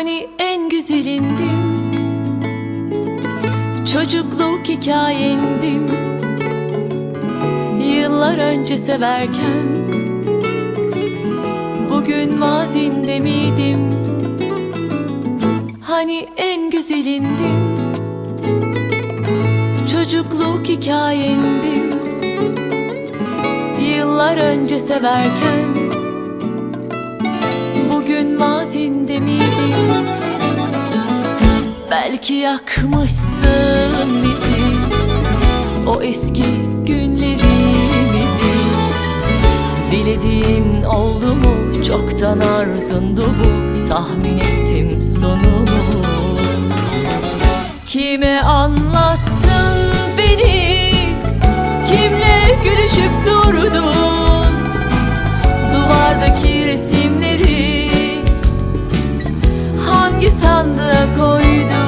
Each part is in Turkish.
Hani en güzelindim, çocukluk hikayendim. Yıllar önce severken bugün mazinde miydim? Hani en güzelindim, çocukluk hikayendim. Yıllar önce severken bugün mazinde miydim? Belki yakmışsın bizi, o eski günlerimizi. Dilediğin oldu mu? Çoktan arzundu bu, tahmin ettim sonumu. Kime anlattın beni? Kimle gülüşüp durdun? Duvardaki resimleri hangi sandığa koydun?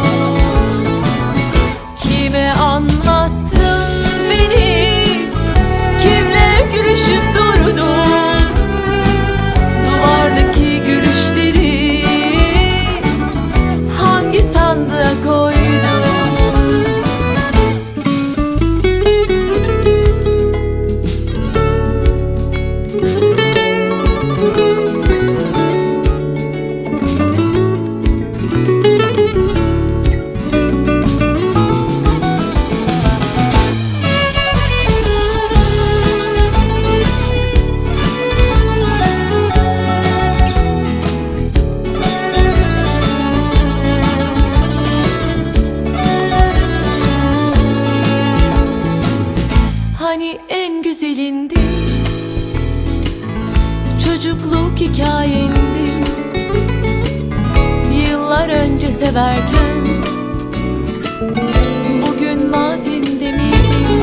Kime anlattın beni? Kimle gülüşüp durdun? Duvardaki gülüşleri hangi sandığa koydun? Hani en güzelindim, çocukluk hikayendim. Yıllar önce severken bugün mazinde miydim?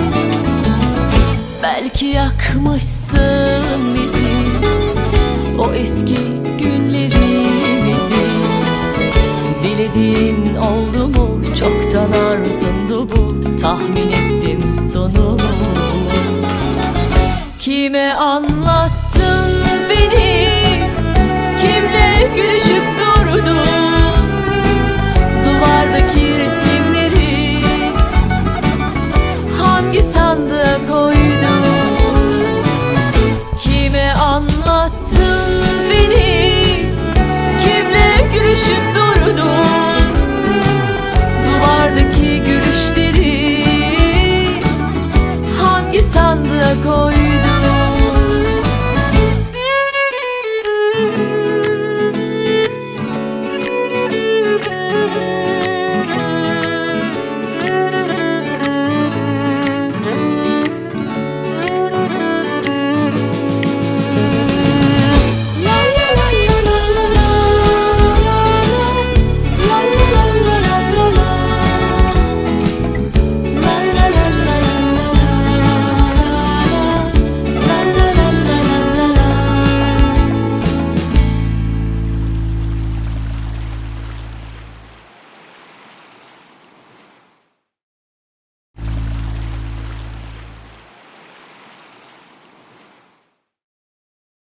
Belki yakmışsın bizi, o eski günlerimizi. Dilediğin oldu mu? Çoktan arzundu bu, tahmin ettim sonumu. Kime anlattın beni? Kimle gülüşüp durdun? Duvardaki